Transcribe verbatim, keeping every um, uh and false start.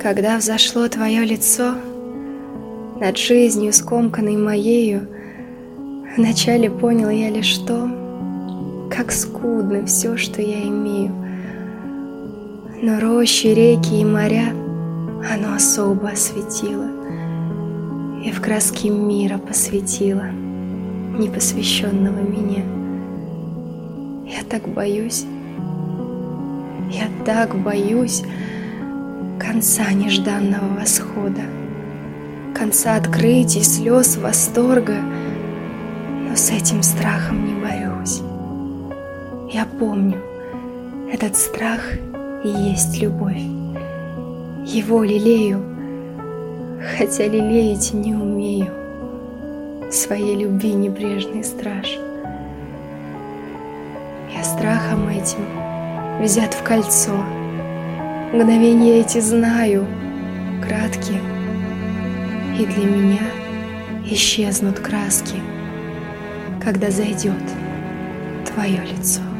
Когда взошло твое лицо над жизнью, скомканной моею, вначале понял я лишь то, как скудно все, что я имею. Но рощи, реки и моря оно особо осветило и в краски мира посвятило непосвященного меня. Я так боюсь, я так боюсь конца нежданного восхода, конца открытий, слез, восторга, но с этим страхом не борюсь. Я помню, этот страх и есть любовь. Его лелею, хотя лелеять не умею, своей любви небрежный страж. Я страхом этим взят в кольцо, мгновения эти знаю, краткие, и для меня исчезнут краски, когда зайдет твое лицо.